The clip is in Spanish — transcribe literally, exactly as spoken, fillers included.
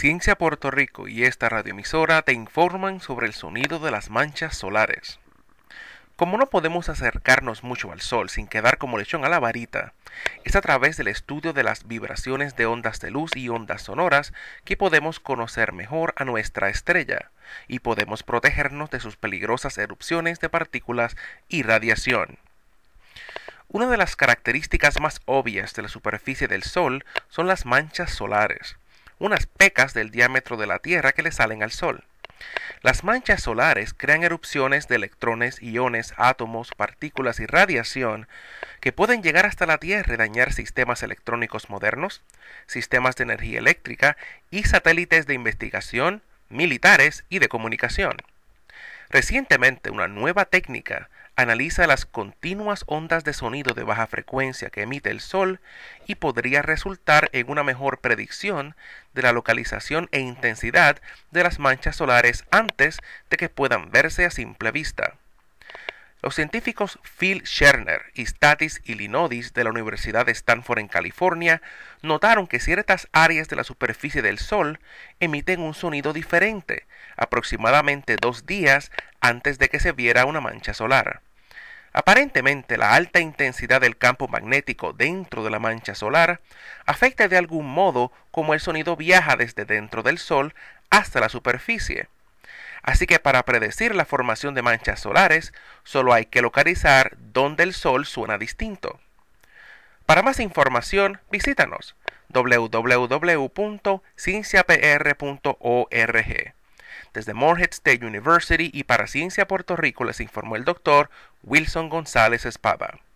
Ciencia Puerto Rico y esta radioemisora te informan sobre el sonido de las manchas solares. Como no podemos acercarnos mucho al Sol sin quedar como lechón a la varita, es a través del estudio de las vibraciones de ondas de luz y ondas sonoras que podemos conocer mejor a nuestra estrella y podemos protegernos de sus peligrosas erupciones de partículas y radiación. Una de las características más obvias de la superficie del Sol son las manchas solares, unas pecas del diámetro de la Tierra que le salen al Sol. Las manchas solares crean erupciones de electrones, iones, átomos, partículas y radiación que pueden llegar hasta la Tierra y dañar sistemas electrónicos modernos, sistemas de energía eléctrica y satélites de investigación, militares y de comunicación. Recientemente, una nueva técnica analiza las continuas ondas de sonido de baja frecuencia que emite el Sol y podría resultar en una mejor predicción de la localización e intensidad de las manchas solares antes de que puedan verse a simple vista. Los científicos Phil Scherner y Stathis Ilienodis de la Universidad de Stanford en California notaron que ciertas áreas de la superficie del Sol emiten un sonido diferente, aproximadamente dos días antes de que se viera una mancha solar. Aparentemente, la alta intensidad del campo magnético dentro de la mancha solar afecta de algún modo cómo el sonido viaja desde dentro del Sol hasta la superficie. Así que para predecir la formación de manchas solares, solo hay que localizar dónde el Sol suena distinto. Para más información, visítanos w w w punto ciencia p r punto org. Desde Morehead State University y para Ciencia Puerto Rico les informó el doctor Wilson González Espada.